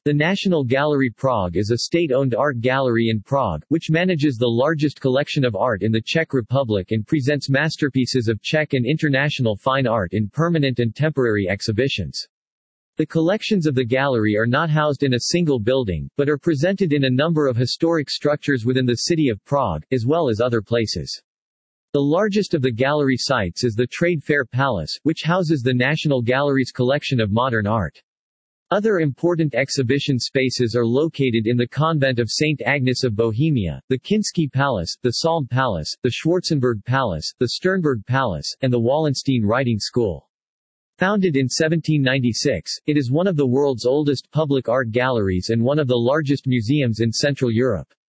The National Gallery Prague is a state-owned art gallery in Prague, which manages the largest collection of art in the Czech Republic and presents masterpieces of Czech and international fine art in permanent and temporary exhibitions. The collections of the gallery are not housed in a single building, but are presented in a number of historic structures within the city of Prague, as well as other places. The largest of the gallery sites is the Trade Fair Palace, which houses the National Gallery's collection of modern art. Other important exhibition spaces are located in the Convent of St. Agnes of Bohemia, the Kinsky Palace, the Salm Palace, the Schwarzenberg Palace, the Sternberg Palace, and the Wallenstein Writing School. Founded in 1796, it is one of the world's oldest public art galleries and one of the largest museums in Central Europe.